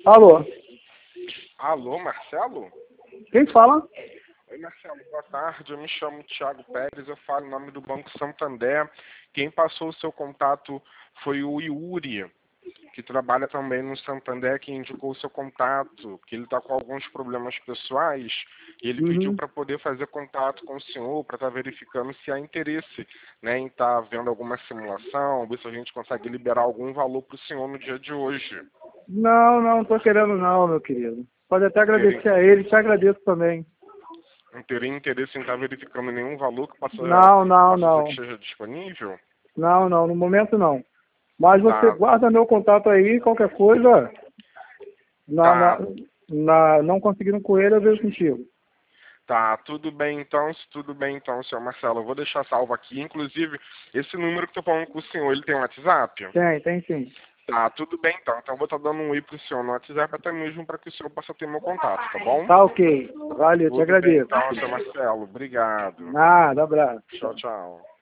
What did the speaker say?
Alô, Alô, Marcelo? quem fala? Oi, Marcelo, boa tarde. Eu me chamo Thiago Pérez, eu falo em nome do Banco Santander. Quem passou o seu contato foi o Yuri, que trabalha também no Santander, que indicou o seu contato, que ele está com alguns problemas pessoais, e ele pediu Uhum. para poder fazer contato com o senhor, para estar verificando se há interesse, né, em estar vendo alguma simulação, ver se a gente consegue liberar algum valor para o senhor no dia de hoje. Não tô querendo não, meu querido. Pode até Não teria, agradecer a ele, te agradeço também. não teria interesse em estar verificando nenhum valor que Não, não, possa ser que não. esteja disponível? Não, no momento não. Mas você Tá, guarda meu contato aí, qualquer coisa, na, na, tá, não conseguindo com ele, eu vejo contigo. tá, tudo bem então, senhor Marcelo, eu vou deixar salvo aqui, inclusive, esse número que eu tô falando com o senhor, ele tem um WhatsApp? Tem sim. Tá, tudo bem então eu vou estar dando um oi pro senhor no WhatsApp, até mesmo para que o senhor possa ter meu contato, tá bom? Tá ok. Valeu, te Tudo bem agradeço. então, senhor Marcelo, obrigado. Nada, abraço. Tchau, tchau.